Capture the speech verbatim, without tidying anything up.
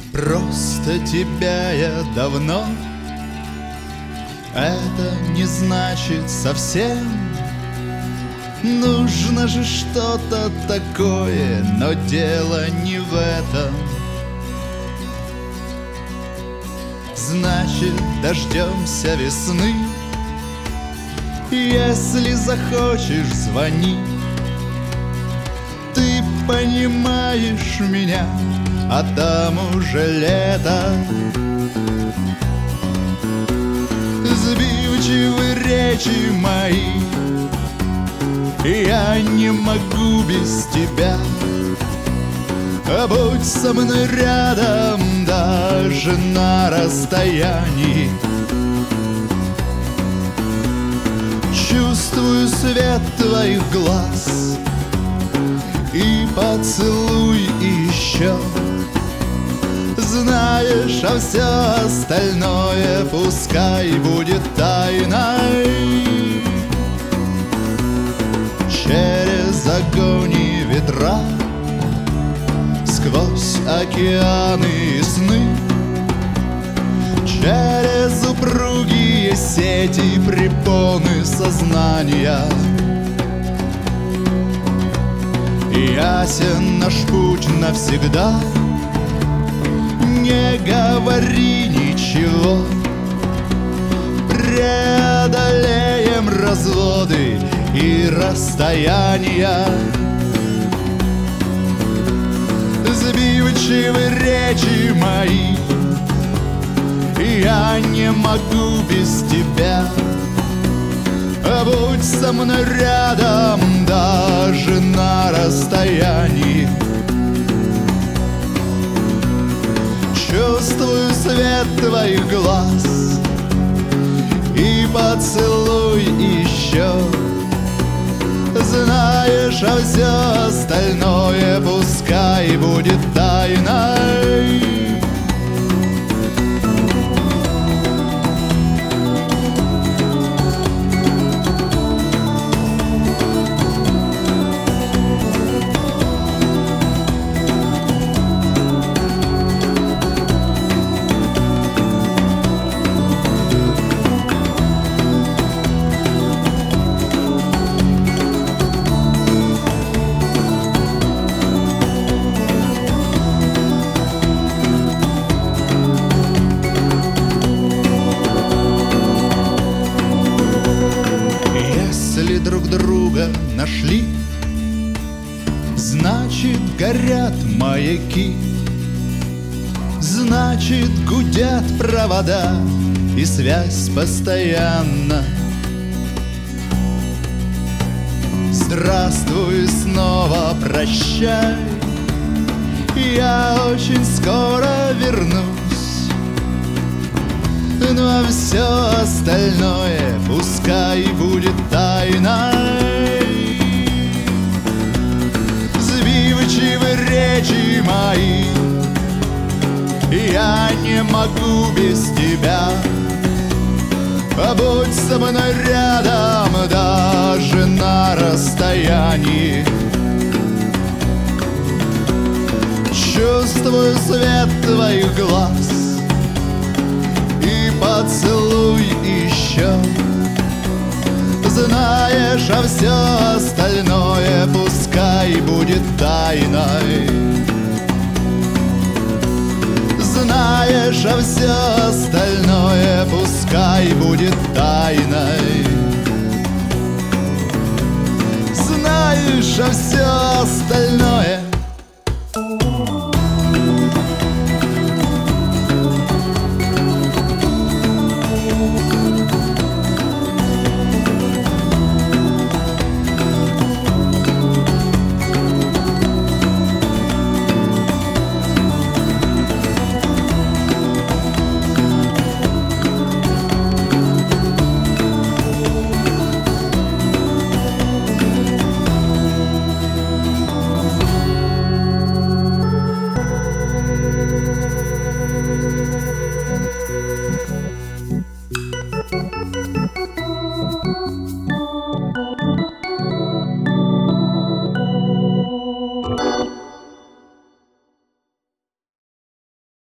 Просто тебя я давно. Это не значит совсем. Нужно же что-то такое, но дело не в этом. Значит, дождемся весны. Если захочешь, звони. Ты понимаешь меня, а там уже лето. Сбивчивы речи мои, я не могу без тебя. Будь со мной рядом даже на расстоянии. Чувствую свет твоих глаз и поцелуй еще. Знаешь, а все остальное пускай будет тайной. Через огонь и ветра, сквозь океаны и сны, через упругие сети препоны сознания. Ясен наш путь навсегда. Не говори ничего. Преодолеем разводы и расстояния. Сбивчивы речи мои, я не могу без тебя. Будь со мной рядом даже на расстоянии. Чувствую свет твоих глаз и поцелуй еще. Знаешь, а все остальное пускай будет тайной. Друг друга нашли, значит, горят маяки, значит, гудят провода, и связь постоянна. Здравствуй, снова прощай, я очень скоро вернусь. Ну а все остальное пускай будет тайной. Сбивчивы речи мои, я не могу без тебя. Будь со мной рядом даже на расстоянии. Чувствую свет твоих глаз и поцелуй еще. Знаешь, а все остальное пускай будет тайной. Знаешь, а все остальное пускай будет тайной. Знаешь, а все остальное